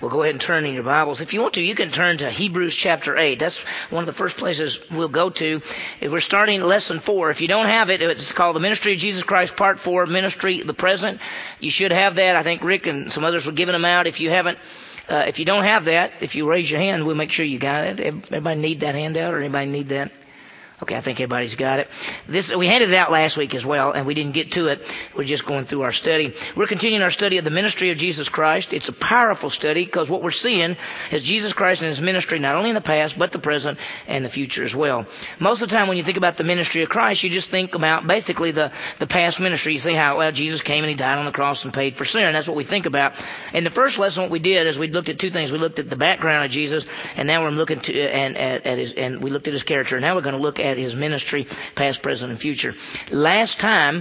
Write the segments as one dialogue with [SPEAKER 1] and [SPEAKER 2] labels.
[SPEAKER 1] Well, go ahead and turn in your Bibles. If you want to, you can turn to Hebrews chapter 8. That's one of the first places we'll go to. If we're starting lesson 4. If you don't have it, it's called The Ministry of Jesus Christ, Part 4, Ministry, the Present. You should have that. I think Rick and some others were giving them out. If you haven't, if you don't have that, if you raise your hand, we'll make sure you got it. Everybody need that handout, or anybody need that? Okay, I think everybody's got it. We handed it out last week as well, and we didn't get to it. We're just going through our study. We're continuing our study of the ministry of Jesus Christ. It's a powerful study because what we're seeing is Jesus Christ and His ministry not only in the past, but the present and the future as well. Most of the time when you think about the ministry of Christ, you just think about basically the past ministry. You say how, well, Jesus came and He died on the cross and paid for sin. That's what we think about. In the first lesson, what we did is we looked at two things. We looked at the background of Jesus, and now we're looking and we looked at His character. Now we're going to look at His ministry, past, present, and future. Last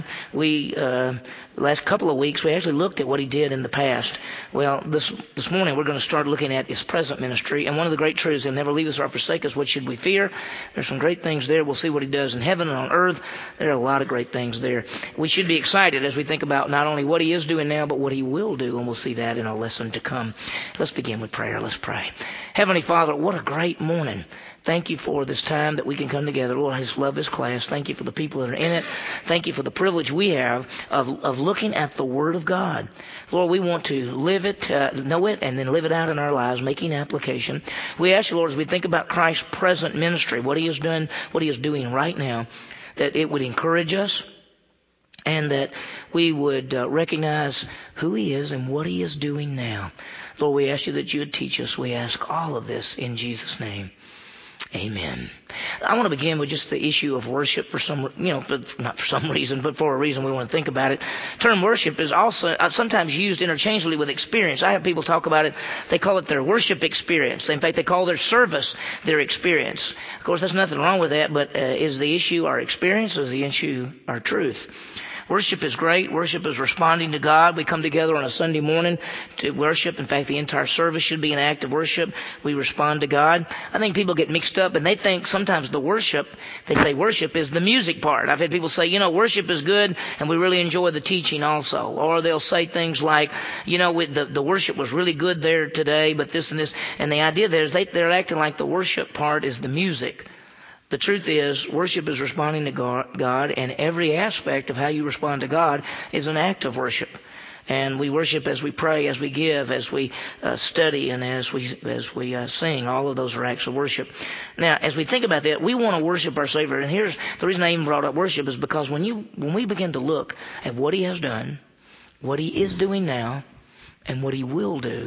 [SPEAKER 1] couple of weeks, we actually looked at what He did in the past. Well, this morning we're going to start looking at His present ministry. And one of the great truths, He'll never leave us or forsake us. What should we fear? There's some great things there. We'll see what He does in heaven and on earth. There are a lot of great things there. We should be excited as we think about not only what He is doing now, but what He will do. And we'll see that in our lesson to come. Let's begin with prayer. Let's pray. Heavenly Father, what a great morning. Thank You for this time that we can come together. Lord, I just love this class. Thank You for the people that are in it. Thank You for the privilege we have of looking at the Word of God. Lord, we want to live it, know it, and then live it out in our lives, making application. We ask You, Lord, as we think about Christ's present ministry, what He has done, what He is doing right now, that it would encourage us and that we would recognize who He is and what He is doing now. Lord, we ask You that You would teach us. We ask all of this in Jesus' name. Amen. I want to begin with just the issue of worship for some, not for some reason, but for a reason we want to think about it. The term worship is also sometimes used interchangeably with experience. I have people talk about it. They call it their worship experience. In fact, they call their service their experience. Of course, there's nothing wrong with that, but is the issue our experience or is the issue our truth? Worship is great. Worship is responding to God. We come together on a Sunday morning to worship. In fact, the entire service should be an act of worship. We respond to God. I think people get mixed up and they think sometimes they say worship is the music part. I've had people say, worship is good and we really enjoy the teaching also. Or they'll say things like, the worship was really good there today, but this and this. And the idea there is they're acting like the worship part is the music. The truth is, worship is responding to God, and every aspect of how you respond to God is an act of worship. And we worship as we pray, as we give, as we study, and as we sing. All of those are acts of worship. Now, as we think about that, we want to worship our Savior. And here's the reason I even brought up worship is because when we begin to look at what He has done, what He is doing now, and what He will do,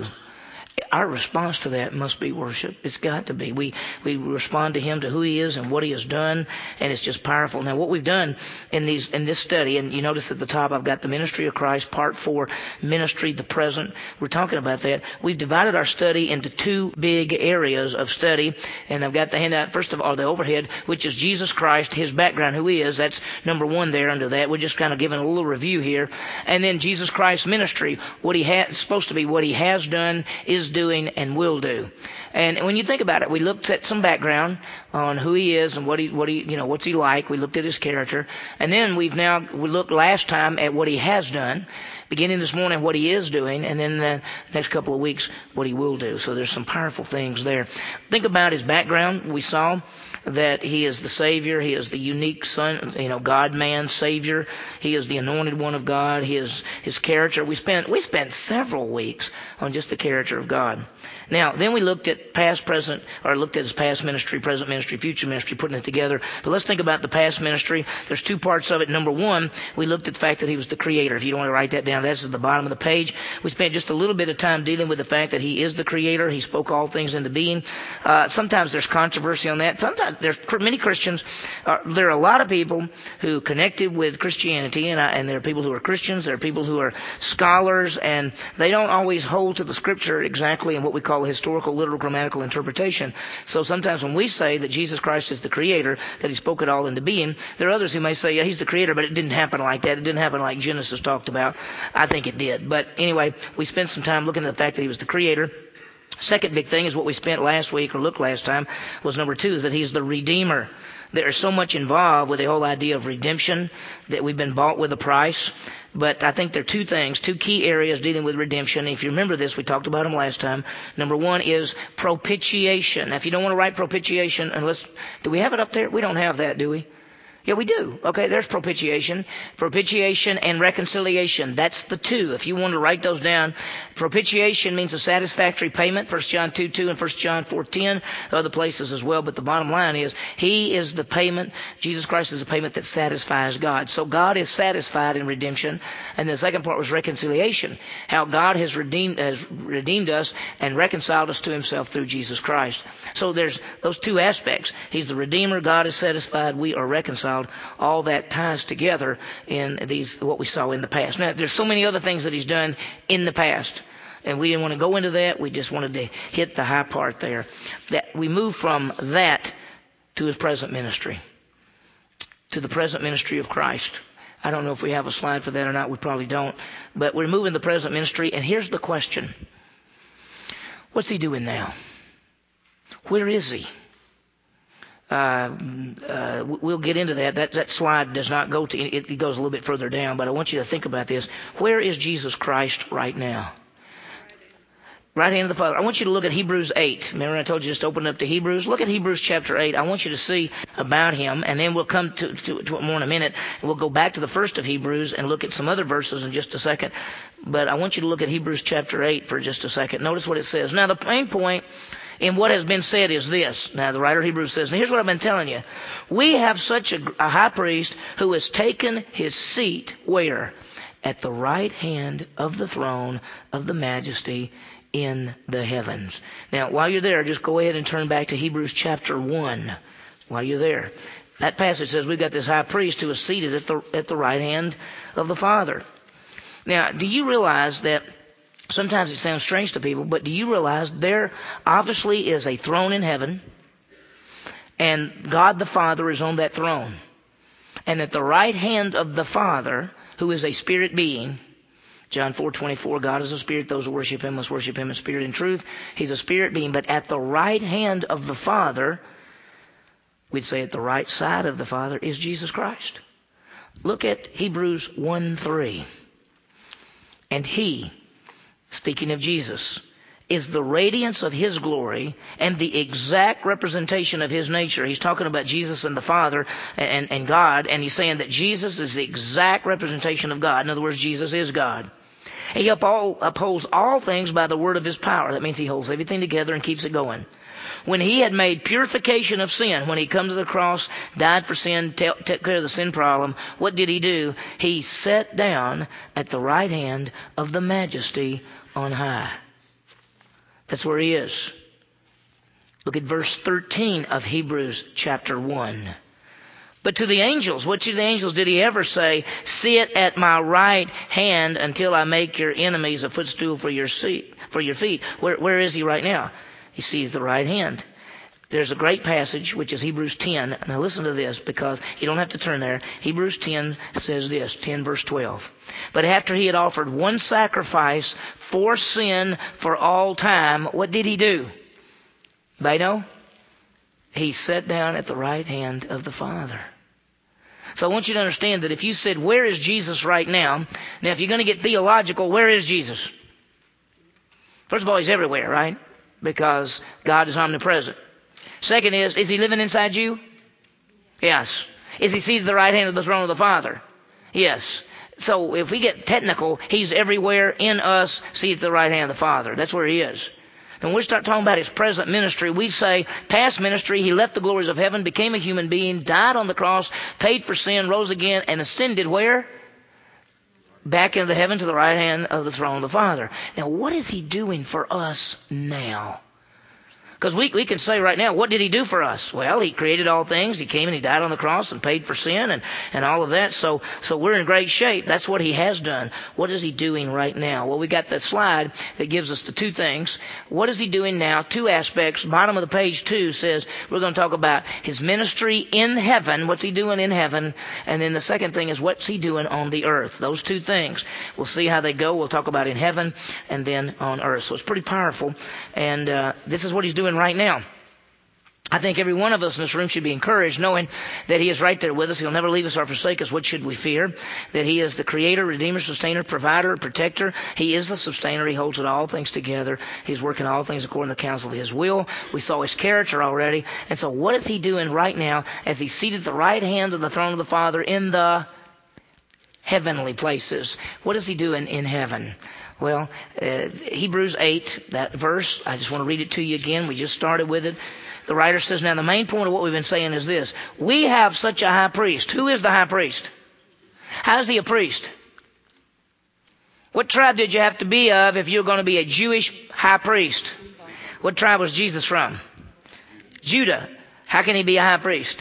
[SPEAKER 1] our response to that must be worship. It's got to be. We respond to Him, to who He is and what He has done, and it's just powerful. Now, what we've done in this study, and you notice at the top I've got the ministry of Christ, Part 4, ministry, the present. We're talking about that. We've divided our study into two big areas of study, and I've got the handout, first of all, the overhead, which is Jesus Christ, His background, who He is. That's number one there under that. We're just kind of giving a little review here. And then Jesus Christ's ministry, what He has, supposed to be what He has done, is doing, and will do. And when you think about it, we looked at some background on who He is and what's He like. We looked at His character. And then we looked last time at what He has done. Beginning this morning, what He is doing, and then the next couple of weeks, what He will do. So there's some powerful things there. Think about His background. We saw that He is the Savior. He is the unique Son, God-man Savior. He is the anointed one of God. His character. We spent several weeks on just the character of God. Now, then we looked at looked at His past ministry, present ministry, future ministry, putting it together. But let's think about the past ministry. There's two parts of it. Number one, we looked at the fact that He was the Creator. If you don't want to write that down, that's at the bottom of the page. We spent just a little bit of time dealing with the fact that He is the Creator. He spoke all things into being. Sometimes there's controversy on that. Sometimes there's many Christians. There are a lot of people who connected with Christianity, and there are people who are Christians. There are people who are scholars, and they don't always hold to the Scripture exactly in what we call historical, literal, grammatical interpretation. So sometimes when we say that Jesus Christ is the Creator, that He spoke it all into being, there are others who may say, yeah, He's the Creator, but it didn't happen like that. It didn't happen like Genesis talked about. I think it did. But anyway, we spent some time looking at the fact that He was the Creator. Second big thing is what we spent last week, or looked last time, was number two, is that He's the Redeemer. There is so much involved with the whole idea of redemption, that we've been bought with a price. But I think there are two things, two key areas dealing with redemption. If you remember this, we talked about them last time. Number one is propitiation. Now, if you don't want to write propitiation, do we have it up there? We don't have that, do we? Yeah, we do. Okay, there's propitiation. Propitiation and reconciliation. That's the two. If you want to write those down, propitiation means a satisfactory payment. 1 John 2:2 and 1 John 4:10. Other places as well. But the bottom line is, He is the payment. Jesus Christ is the payment that satisfies God. So God is satisfied in redemption. And the second part was reconciliation. How God has redeemed us and reconciled us to Himself through Jesus Christ. So there's those two aspects. He's the Redeemer. God is satisfied. We are reconciled. All that ties together in what we saw in the past. Now, there's so many other things that He's done in the past, and we didn't want to go into that. We just wanted to hit the high part there. That we move from that to His present ministry, to the present ministry of Christ. I don't know if we have a slide for that or not. We probably don't. But we're moving the present ministry, and here's the question. What's He doing now? Where is He? We'll get into that. That slide does not go to it. It goes a little bit further down, but I want you to think about this. Where is Jesus Christ right now? Right hand of the Father. I want you to look at Hebrews 8. Remember I told you just open up to Hebrews? Look at Hebrews chapter 8. I want you to see about Him, and then we'll come to it more in a minute. We'll go back to the first of Hebrews and look at some other verses in just a second. But I want you to look at Hebrews chapter 8 for just a second. Notice what it says. Now, the main point in what has been said is this. Now, the writer of Hebrews says, now here's what I've been telling you. We have such a high priest who has taken His seat where? At the right hand of the throne of the majesty in the heavens. Now, while you're there, just go ahead and turn back to Hebrews chapter 1 while you're there. That passage says we've got this high priest who is seated at the right hand of the Father. Now, do you realize that sometimes it sounds strange to people, but do you realize there obviously is a throne in heaven, and God the Father is on that throne. And at the right hand of the Father, who is a spirit being, John 4:24, God is a spirit. Those who worship Him must worship Him in spirit and truth. He's a spirit being, but at the right hand of the Father, we'd say at the right side of the Father, is Jesus Christ. Look at Hebrews 1:3. And He, speaking of Jesus, is the radiance of His glory and the exact representation of His nature. He's talking about Jesus and the Father and God, and He's saying that Jesus is the exact representation of God. In other words, Jesus is God. He upholds all things by the word of His power. That means He holds everything together and keeps it going. When He had made purification of sin, when He come to the cross, died for sin, took care of the sin problem, what did He do? He sat down at the right hand of the majesty on high. That's where He is. Look at verse 13 of Hebrews chapter 1. But to the angels, what to the angels did He ever say? Sit at my right hand until I make your enemies a footstool for your feet. Where is He right now? He sees the right hand. There's a great passage, which is Hebrews 10. Now listen to this, because you don't have to turn there. Hebrews 10 says this, 10 verse 12. But after He had offered one sacrifice for sin for all time, what did He do? Anybody know? He sat down at the right hand of the Father. So I want you to understand that if you said, where is Jesus right now? Now, if you're going to get theological, where is Jesus? First of all, He's everywhere, right? Because God is omnipresent. Second is He living inside you? Yes. Is He seated at the right hand of the throne of the Father? Yes. So if we get technical, He's everywhere in us, seated at the right hand of the Father. That's where He is. And when we start talking about His present ministry, we say past ministry, He left the glories of heaven, became a human being, died on the cross, paid for sin, rose again, and ascended where? Back into heaven to the right hand of the throne of the Father. Now, what is He doing for us now? Because we can say right now, what did He do for us? Well, He created all things. He came and He died on the cross and paid for sin and all of that. So we're in great shape. That's what He has done. What is He doing right now? Well, we got that slide that gives us the two things. What is He doing now? Two aspects. Bottom of the page 2 says we're going to talk about His ministry in heaven. What's He doing in heaven? And then the second thing is what's He doing on the earth? Those two things. We'll see how they go. We'll talk about in heaven and then on earth. So it's pretty powerful. And this is what He's doing right now. I think every one of us in this room should be encouraged, knowing that He is right there with us. He'll never leave us or forsake us. What should we fear? That He is the Creator, Redeemer, Sustainer, Provider, Protector. He is the Sustainer. He holds it all things together. He's working all things according to the counsel of His will. We saw His character already. And so what is He doing right now as He's seated at the right hand of the throne of the Father in the heavenly places? What is He doing in heaven? Well, Hebrews 8, that verse, I just want to read it to you again. We just started with it. The writer says, now the main point of what we've been saying is this. We have such a high priest. Who is the high priest? How is he a priest? What tribe did you have to be of if you were going to be a Jewish high priest? What tribe was Jesus from? Judah. How can he be a high priest?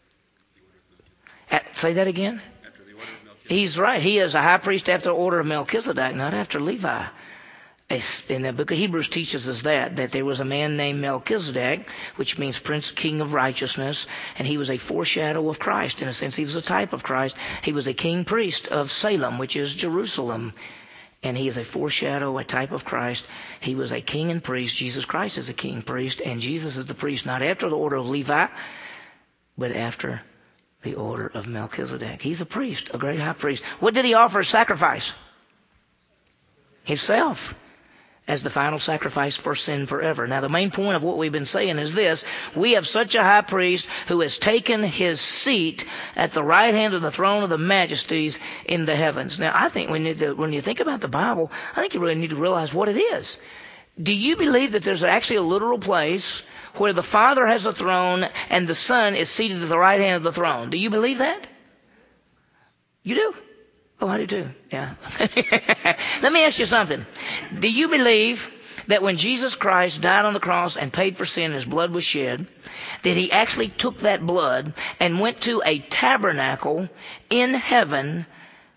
[SPEAKER 1] Say that again? He's right. He is a high priest after the order of Melchizedek, not after Levi. In the book of Hebrews teaches us that there was a man named Melchizedek, which means Prince, King of Righteousness, and he was a foreshadow of Christ. In a sense, he was a type of Christ. He was a king priest of Salem, which is Jerusalem. And he is a foreshadow, a type of Christ. He was a king and priest. Jesus Christ is a king priest, and Jesus is the priest not after the order of Levi, but after the order of Melchizedek. He's a priest, a great high priest. What did he offer as sacrifice? Himself, as the final sacrifice for sin forever. Now, the main point of what we've been saying is this. We have such a high priest who has taken his seat at the right hand of the throne of the majesties in the heavens. Now, I think when you think about the Bible, I think you really need to realize what it is. Do you believe that there's actually a literal place where the Father has a throne and the Son is seated at the right hand of the throne? Do you believe that? You do? Oh, I do too. Yeah. Let me ask you something. Do you believe that when Jesus Christ died on the cross and paid for sin, his blood was shed, that he actually took that blood and went to a tabernacle in heaven,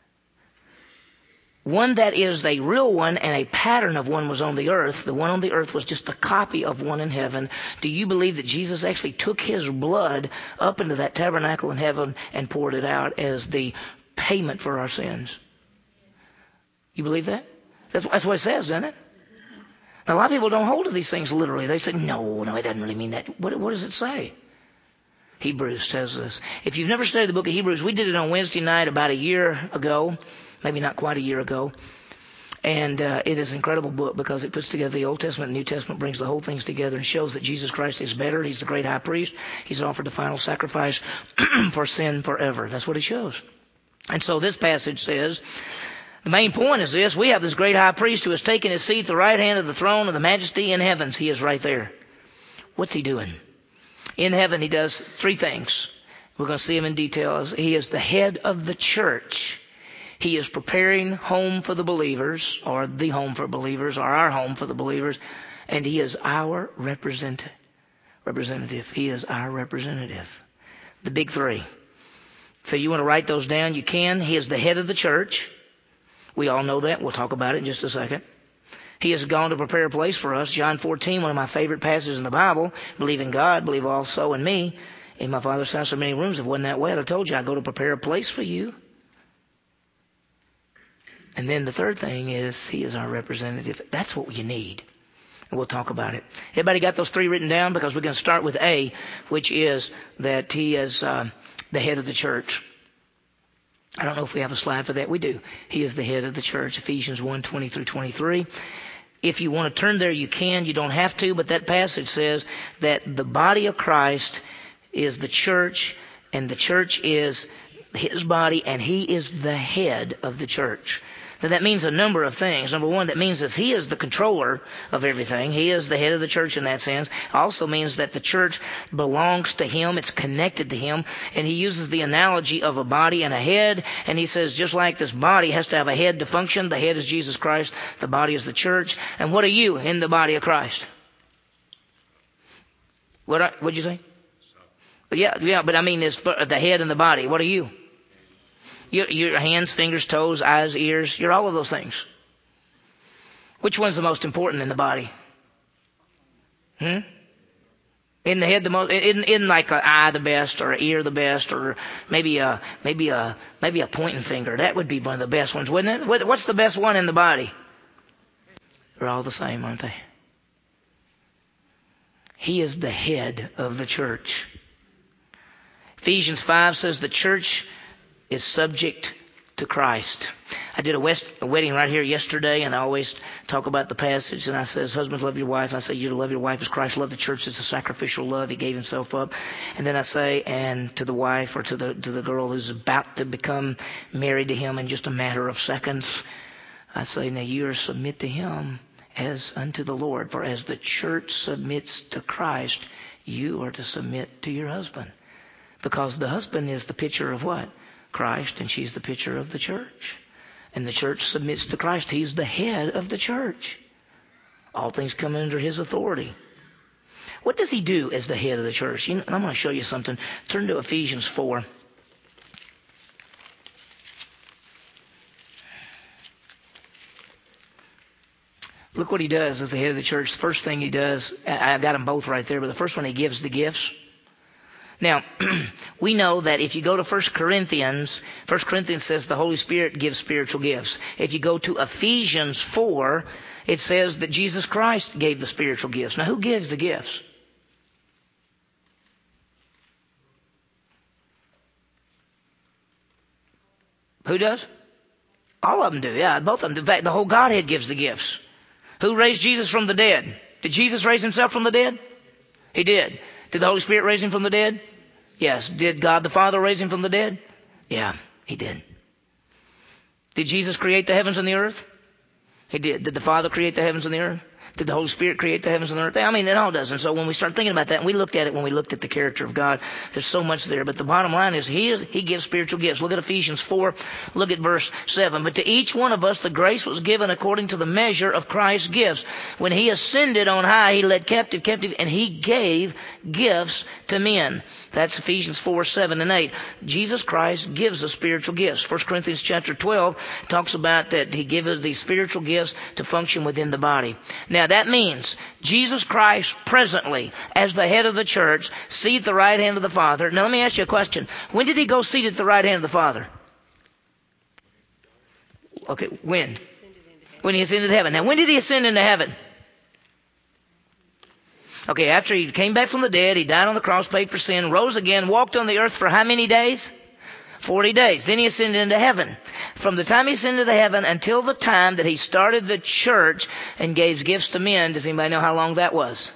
[SPEAKER 1] one that is a real one and a pattern of one was on the earth? The one on the earth was just a copy of one in heaven. Do you believe that Jesus actually took his blood up into that tabernacle in heaven and poured it out as the payment for our sins? You believe that? That's what it says, doesn't it? Now, a lot of people don't hold to these things literally. They say, no, it doesn't really mean that. What does it say? Hebrews tells us. If you've never studied the book of Hebrews, we did it on Wednesday night about a year ago, maybe not quite a year ago. And it is an incredible book because it puts together the Old Testament and New Testament, brings the whole things together and shows that Jesus Christ is better. He's the great high priest. He's offered the final sacrifice for sin forever. That's what it shows. And so this passage says, the main point is this. We have this great high priest who has taken his seat at the right hand of the throne of the majesty in heavens. He is right there. What's he doing? In heaven, he does three things. We're going to see him in detail. He is the head of the church. He is preparing home for the believers, or the home for believers, or our home for the believers. And he is our representative. He is our representative. The big three. So you want to write those down? You can. He is the head of the church. We all know that. We'll talk about it in just a second. He has gone to prepare a place for us. John 14, one of my favorite passages in the Bible. Believe in God, believe also in me. In my Father's house are many rooms. If it wasn't that way, I'd have told you I go to prepare a place for you. And then the third thing is he is our representative. That's what you need. And we'll talk about it. Everybody got those three written down? Because we're going to start with A, which is that he is the head of the church. I don't know if we have a slide for that. We do. He is the head of the church. Ephesians 1:20 through 23. If you want to turn there, you can. You don't have to. But that passage says that the body of Christ is the church, and the church is his body, and he is the head of the church. Now, that means a number of things. Number one, that means that he is the controller of everything. He is the head of the church in that sense. It also means that the church belongs to him. It's connected to him. And he uses the analogy of a body and a head. And he says, just like this body has to have a head to function, the head is Jesus Christ. The body is the church. And what are you in the body of Christ? What'd you say? Yeah, but I mean, it's the head and the body. What are you? Your hands, fingers, toes, eyes, ears. You're all of those things. Which one's the most important in the body? In the head the most? In like an eye the best, or an ear the best, or maybe a pointing finger. That would be one of the best ones, wouldn't it? What's the best one in the body? They're all the same, aren't they? He is the head of the church. Ephesians 5 says the church is subject to Christ. I did a wedding right here yesterday, and I always talk about the passage, and I says, husbands, love your wife. I say, you to love your wife as Christ loved the church. It's a sacrificial love. He gave himself up. And then I say, and to the wife or to the girl who's about to become married to him in just a matter of seconds, I say, now you are to submit to him as unto the Lord. For as the church submits to Christ, you are to submit to your husband. Because the husband is the picture of what? Christ, and she's the picture of the church. And the church submits to Christ. He's the head of the church. All things come under his authority. What does he do as the head of the church? I'm going to show you something. Turn to Ephesians 4. Look what he does as the head of the church. The first thing he does, I got them both right there, but the first one, he gives the gifts. Now, we know that if you go to 1 Corinthians says the Holy Spirit gives spiritual gifts. If you go to Ephesians 4, it says that Jesus Christ gave the spiritual gifts. Now, who gives the gifts? Who does? All of them do, yeah, both of them. In fact, the whole Godhead gives the gifts. Who raised Jesus from the dead? Did Jesus raise himself from the dead? He did. Did the Holy Spirit raise him from the dead? Yes. Did God the Father raise him from the dead? Yeah, he did. Did Jesus create the heavens and the earth? He did. Did the Father create the heavens and the earth? Did the Holy Spirit create the heavens and the earth? I mean, it all does. And so when we start thinking about that, and we looked at it when we looked at the character of God, there's so much there. But the bottom line is He gives spiritual gifts. Look at Ephesians 4. Look at verse 7. But to each one of us the grace was given according to the measure of Christ's gifts. When He ascended on high, He led captive, and He gave gifts to men. That's Ephesians 4, 7, and 8. Jesus Christ gives us spiritual gifts. 1 Corinthians chapter 12 talks about that He gives us these spiritual gifts to function within the body. Now that means Jesus Christ presently, as the head of the church, seated at the right hand of the Father. Now let me ask you a question. When did He go seated at the right hand of the Father? Okay, when? When He ascended to heaven. Now when did He ascend into heaven? Okay, after He came back from the dead, He died on the cross, paid for sin, rose again, walked on the earth for how many days? 40 days. Then He ascended into heaven. From the time He ascended to heaven until the time that He started the church and gave gifts to men, does anybody know how long that was?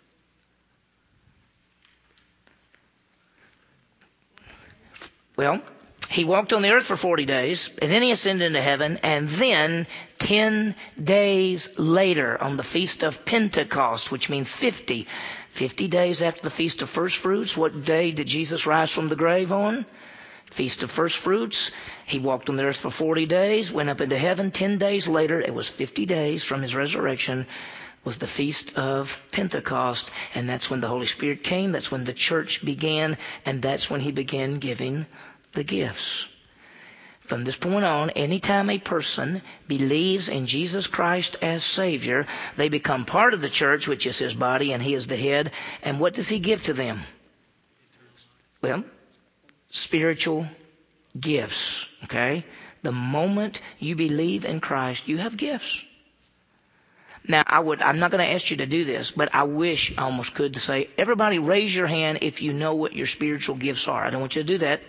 [SPEAKER 1] Well, He walked on the earth for 40 days, and then He ascended into heaven, and then 10 days later on the Feast of Pentecost, which means 50 days after the Feast of First Fruits, what day did Jesus rise from the grave on? Feast of First Fruits. He walked on the earth for 40 days, went up into heaven. 10 days later, it was 50 days from His resurrection, was the Feast of Pentecost, and that's when the Holy Spirit came, that's when the church began, and that's when He began giving the gifts. From this point on, anytime a person believes in Jesus Christ as Savior, they become part of the church, which is His body, and He is the head. And what does He give to them? Well, spiritual gifts. Okay? The moment you believe in Christ, you have gifts. Now, I'm not going to ask you to do this, but I wish I almost could to say, everybody raise your hand if you know what your spiritual gifts are. I don't want you to do that.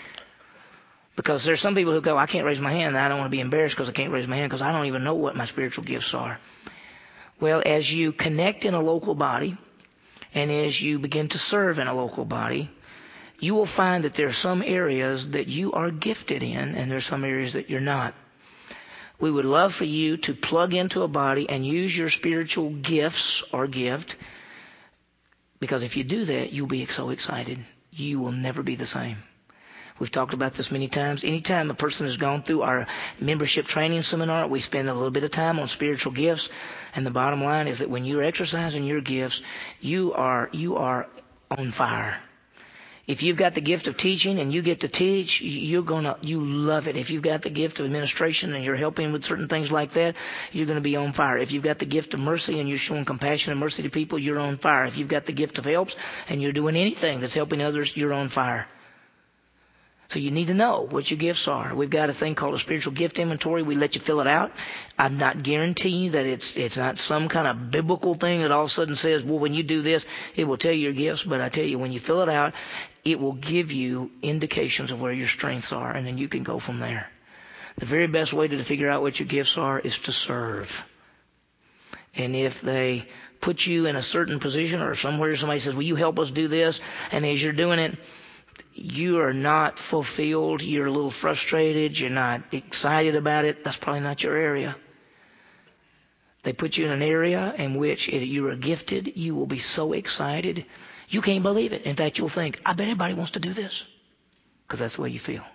[SPEAKER 1] Because there's some people who go, I can't raise my hand, and I don't want to be embarrassed because I can't raise my hand because I don't even know what my spiritual gifts are. Well, as you connect in a local body, and as you begin to serve in a local body, you will find that there are some areas that you are gifted in, and there are some areas that you're not. We would love for you to plug into a body and use your spiritual gifts or gift, because if you do that, you'll be so excited. You will never be the same. We've talked about this many times. Anytime a person has gone through our membership training seminar, we spend a little bit of time on spiritual gifts. And the bottom line is that when you're exercising your gifts, you are on fire. If you've got the gift of teaching and you get to teach, you love it. If you've got the gift of administration and you're helping with certain things like that, you're going to be on fire. If you've got the gift of mercy and you're showing compassion and mercy to people, you're on fire. If you've got the gift of helps and you're doing anything that's helping others, you're on fire. So you need to know what your gifts are. We've got a thing called a spiritual gift inventory. We let you fill it out. I'm not guaranteeing that it's not some kind of biblical thing that all of a sudden says, well, when you do this, it will tell you your gifts. But I tell you, when you fill it out, it will give you indications of where your strengths are, and then you can go from there. The very best way to figure out what your gifts are is to serve. And if they put you in a certain position or somewhere somebody says, will you help us do this? And as you're doing it, you are not fulfilled, you're a little frustrated, you're not excited about it, that's probably not your area. They put you in an area in which you are gifted, you will be so excited, you can't believe it. In fact, you'll think, I bet everybody wants to do this, because that's the way you feel.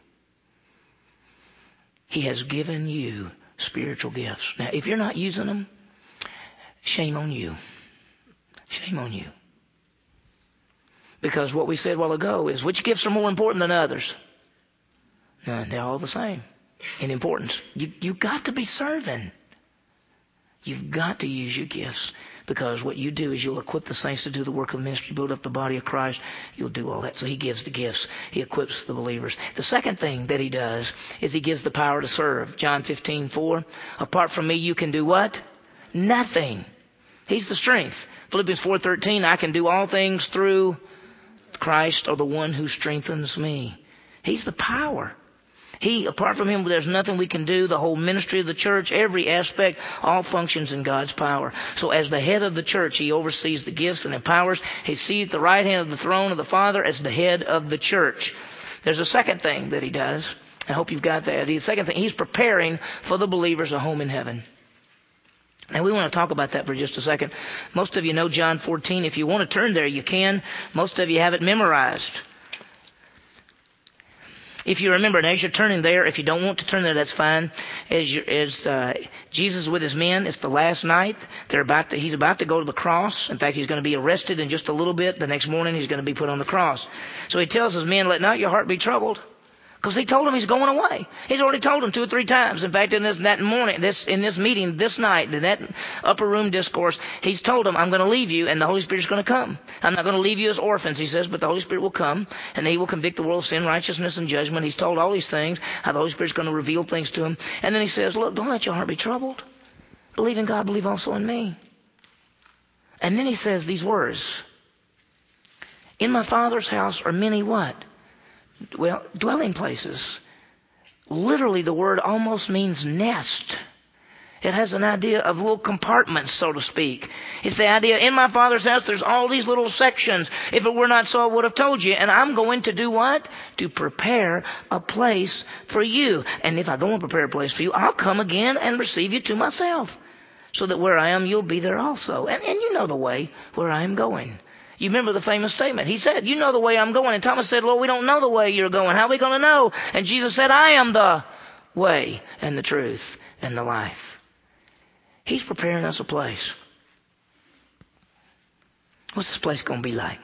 [SPEAKER 1] He has given you spiritual gifts. Now, if you're not using them, shame on you. Shame on you. Because what we said a while ago is, which gifts are more important than others? No, they're all the same in importance. You've got to be serving. You've got to use your gifts, because what you do is you'll equip the saints to do the work of the ministry, build up the body of Christ. You'll do all that. So he gives the gifts. He equips the believers. The second thing that he does is he gives the power to serve. John 15:4. Apart from me, you can do what? Nothing. He's the strength. Philippians 4:13. I can do all things through Christ, or the one who strengthens me. He's the power. Apart from him, there's nothing we can do. The whole ministry of the church, every aspect, all functions in God's power. So as the head of the church, he oversees the gifts and empowers. He's seated at the right hand of the throne of the Father as the head of the church. There's a second thing that he does. I hope you've got that. The second thing, he's preparing for the believers a home in heaven. Now, we want to talk about that for just a second. Most of you know John 14. If you want to turn there, you can. Most of you have it memorized. If you remember, and as you're turning there, if you don't want to turn there, that's fine. As Jesus with his men, it's the last night. He's about to go to the cross. In fact, he's going to be arrested in just a little bit. The next morning, he's going to be put on the cross. So he tells his men, let not your heart be troubled. Because he told them he's going away. He's already told them 2 or 3 times. In fact, in this meeting this night, in that upper room discourse, he's told them, I'm going to leave you and the Holy Spirit's going to come. I'm not going to leave you as orphans, he says, but the Holy Spirit will come and he will convict the world of sin, righteousness, and judgment. He's told all these things, how the Holy Spirit's going to reveal things to him. And then he says, look, don't let your heart be troubled. Believe in God, believe also in me. And then he says these words. In my Father's house are many what? Well, dwelling places. Literally, the word almost means nest. It has an idea of little compartments, so to speak. It's the idea, in my Father's house, there's all these little sections. If it were not so, I would have told you. And I'm going to do what? To prepare a place for you. And if I go and prepare a place for you, I'll come again and receive you to myself. So that where I am, you'll be there also. And you know the way where I am going. You remember the famous statement. He said, you know the way I'm going. And Thomas said, Lord, we don't know the way you're going. How are we going to know? And Jesus said, I am the way and the truth and the life. He's preparing us a place. What's this place going to be like?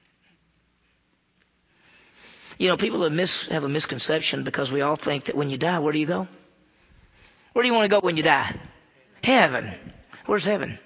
[SPEAKER 1] You know, people have a misconception because we all think that when you die, where do you go? Where do you want to go when you die? Heaven. Where's heaven?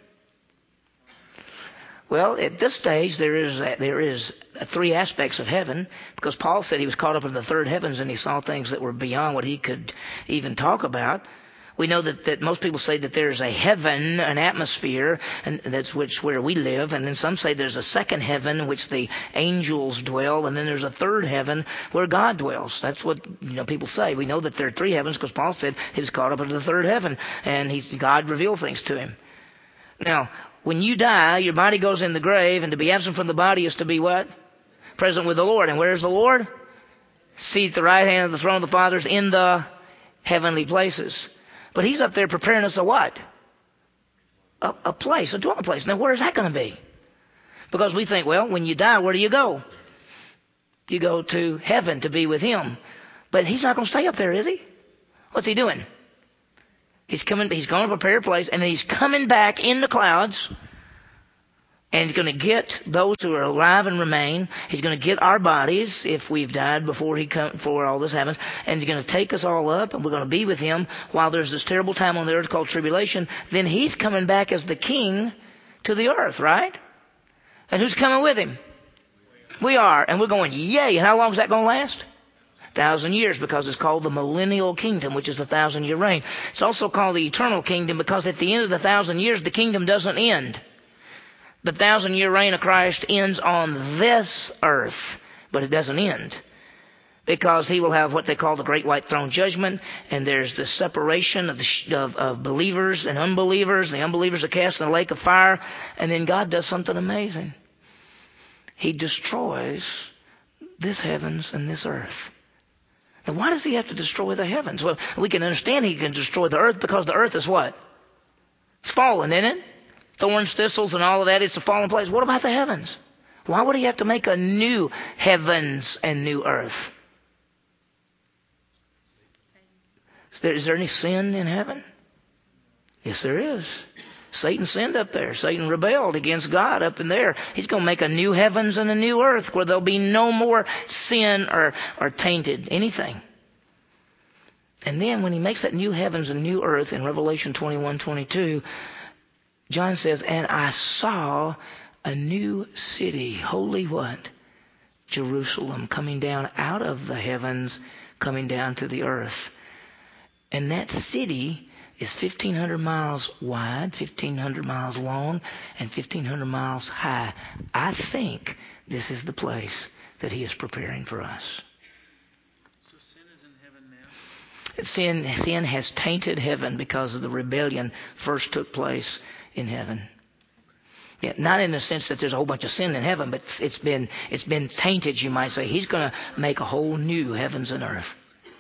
[SPEAKER 1] Well, at this stage, there is 3 aspects of heaven, because Paul said he was caught up in the third heavens and he saw things that were beyond what he could even talk about. We know that most people say that there's a heaven, an atmosphere, and that's where we live. And then some say there's a second heaven in which the angels dwell, and then there's a third heaven where God dwells. That's what people say. We know that there are 3 heavens because Paul said he was caught up in the third heaven, and God revealed things to him. Now, when you die, your body goes in the grave, and to be absent from the body is to be what? Present with the Lord. And where's the Lord? Seated at the right hand of the throne of the fathers in the heavenly places. But he's up there preparing us a what? A place, a dwelling place. Now, where is that going to be? Because we think, well, when you die, where do you go? You go to heaven to be with him. But he's not going to stay up there, is he? What's he doing? He's going to prepare a place, and then he's coming back in the clouds, and he's going to get those who are alive and remain. He's going to get our bodies if we've died before all this happens, and he's going to take us all up, and we're going to be with him while there's this terrible time on the earth called tribulation. Then he's coming back as the king to the earth, right? And who's coming with him? We are, and we're going, yay. And how long is that going to last? 1,000 years, because it's called the millennial kingdom, which is the 1,000-year reign. It's also called the eternal kingdom because at the end of the 1,000 years, the kingdom doesn't end. The 1,000-year reign of Christ ends on this earth, but it doesn't end. Because he will have what they call the Great White Throne Judgment, and there's the separation of believers and unbelievers. The unbelievers are cast in the lake of fire, and then God does something amazing. He destroys this heavens and this earth. Now, why does he have to destroy the heavens? Well, we can understand he can destroy the earth because the earth is what? It's fallen, isn't it? Thorns, thistles, and all of that, it's a fallen place. What about the heavens? Why would he have to make a new heavens and new earth? Is there any sin in heaven? Yes, there is. Satan sinned up there. Satan rebelled against God up in there. He's going to make a new heavens and a new earth where there'll be no more sin or tainted anything. And then when he makes that new heavens and new earth in Revelation 21:22, John says, and I saw a new city, holy what? Jerusalem, coming down out of the heavens, coming down to the earth. And that city is 1,500 miles wide, 1,500 miles long, and 1,500 miles high. I think this is the place that he is preparing for us.
[SPEAKER 2] So sin is in heaven now?
[SPEAKER 1] Sin has tainted heaven because of the rebellion first took place in heaven. Yeah, not in the sense that there's a whole bunch of sin in heaven, but it's been tainted, you might say. He's going to make a whole new heavens and earth.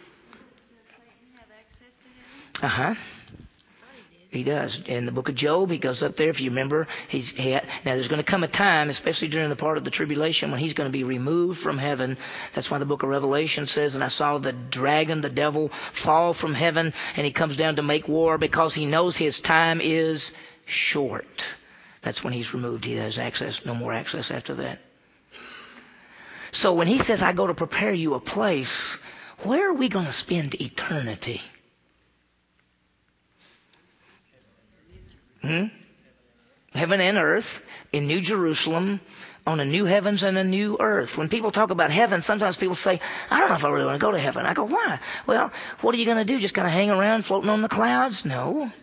[SPEAKER 1] Uh-huh. He does. In the book of Job, he goes up there. If you remember, now there's going to come a time, especially during the part of the tribulation, when he's going to be removed from heaven. That's why the book of Revelation says, and I saw the dragon, the devil, fall from heaven, and he comes down to make war because he knows his time is short. That's when he's removed. He has access, no more access after that. So when he says, I go to prepare you a place, where are we going to spend eternity? Heaven and earth in New Jerusalem on a new heavens and a new earth. When people talk about heaven, sometimes people say, I don't know if I really want to go to heaven. I go, why? Well, what are you going to do? Just kind of hang around floating on the clouds? No.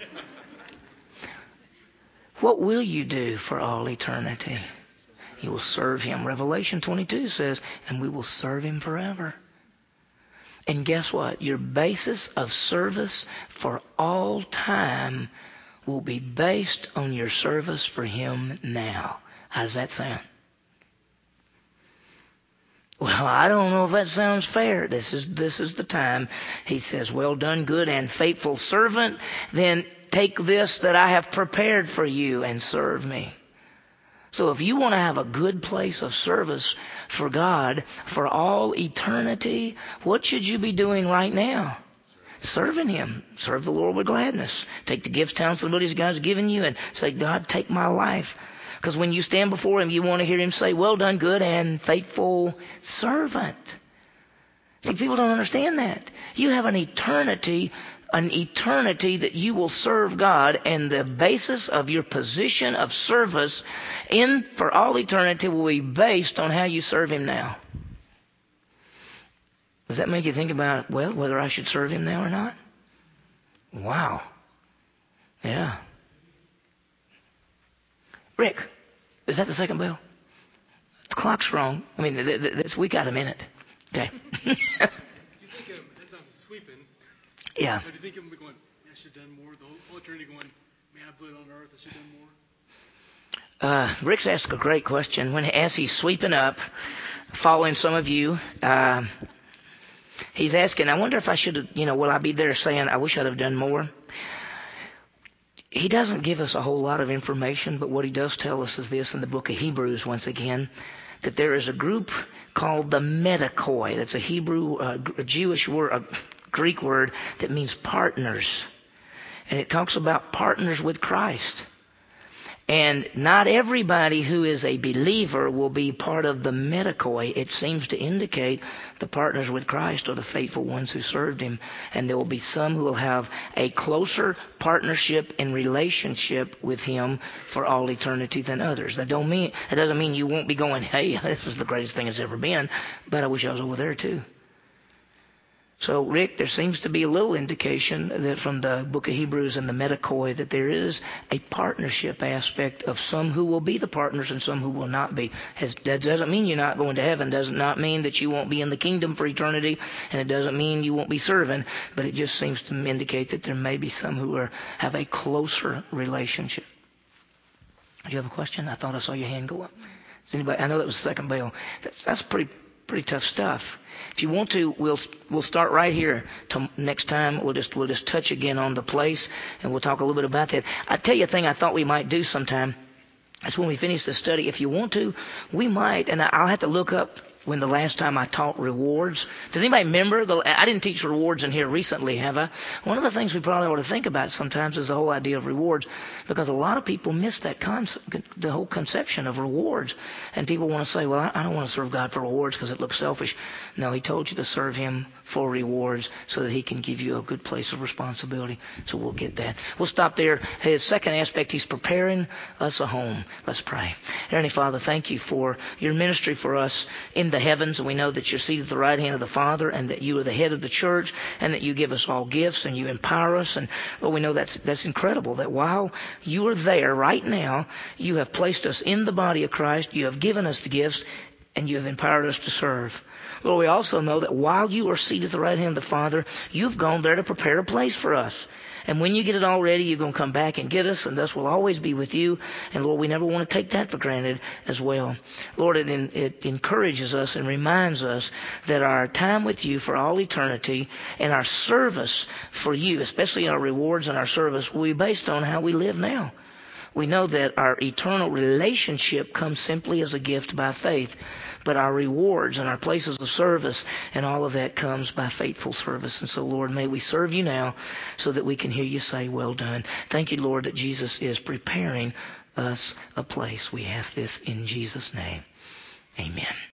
[SPEAKER 1] What will you do for all eternity? You will serve him. Revelation 22 says, and we will serve him forever. And guess what? Your basis of service for all time will be based on your service for him now. How does that sound? Well, I don't know if that sounds fair. This is the time. He says, well done, good and faithful servant. Then take this that I have prepared for you and serve me. So if you want to have a good place of service for God for all eternity, what should you be doing right now? Serving him. Serve the Lord with gladness. Take the gifts, talents, and abilities God's given you and say, God, take my life. Because when you stand before him, you want to hear him say, well done, good and faithful servant. See, people don't understand that. You have an eternity that you will serve God, and the basis of your position of service for all eternity will be based on how you serve him now. Does that make you think about, well, whether I should serve him now or not? Wow. Yeah. Rick, is that the second bell? The clock's wrong. I mean, we got a minute. Okay.
[SPEAKER 2] You think as I'm sweeping,
[SPEAKER 1] yeah.
[SPEAKER 2] do you think I'm going, I should have done more? The whole eternity going, man, I blew it on earth, I should have done more?
[SPEAKER 1] Rick's asked a great question. As he's sweeping up, following some of you, he's asking, I wonder if I should have, will I be there saying, I wish I'd have done more? He doesn't give us a whole lot of information, but what he does tell us is this in the book of Hebrews, once again, that there is a group called the Medikoi. That's a Hebrew, a Jewish word, a Greek word that means partners. And it talks about partners with Christ. And not everybody who is a believer will be part of the Medikoi. It seems to indicate the partners with Christ are the faithful ones who served him. And there will be some who will have a closer partnership and relationship with him for all eternity than others. That doesn't mean you won't be going, hey, this is the greatest thing that's ever been, but I wish I was over there too. So, Rick, there seems to be a little indication that from the book of Hebrews and the Metakoy that there is a partnership aspect of some who will be the partners and some who will not be. That doesn't mean you're not going to heaven. Does not mean that you won't be in the kingdom for eternity. And it doesn't mean you won't be serving. But it just seems to indicate that there may be some who have a closer relationship. Do you have a question? I thought I saw your hand go up. Does anybody? I know that was the second bell. That's pretty tough stuff. If you want to, we'll start right here. Next time, we'll just touch again on the place, and we'll talk a little bit about that. I tell you a thing I thought we might do sometime. That's when we finish the study. If you want to, we might, and I'll have to look up when the last time I taught rewards. Does anybody remember? I didn't teach rewards in here recently, have I? One of the things we probably ought to think about sometimes is the whole idea of rewards, because a lot of people miss that concept, the whole conception of rewards. And people want to say, well, I don't want to serve God for rewards because it looks selfish. No, He told you to serve Him for rewards so that He can give you a good place of responsibility. So we'll get that. We'll stop there. His second aspect, He's preparing us a home. Let's pray. Heavenly Father, thank you for your ministry for us in the heavens, and we know that you're seated at the right hand of the Father, and that you are the head of the church, and that you give us all gifts and you empower us. And we know that's incredible, that while you are there right now, you have placed us in the body of Christ, you have given us the gifts, and you have empowered us to serve. Lord, we also know that while you are seated at the right hand of the Father, you've gone there to prepare a place for us. And when you get it all ready, you're going to come back and get us, and thus we'll always be with you. And Lord, we never want to take that for granted as well. Lord, it encourages us and reminds us that our time with you for all eternity and our service for you, especially our rewards and our service, will be based on how we live now. We know that our eternal relationship comes simply as a gift by faith, but our rewards and our places of service and all of that comes by faithful service. And so, Lord, may we serve you now so that we can hear you say, well done. Thank you, Lord, that Jesus is preparing us a place. We ask this in Jesus' name. Amen.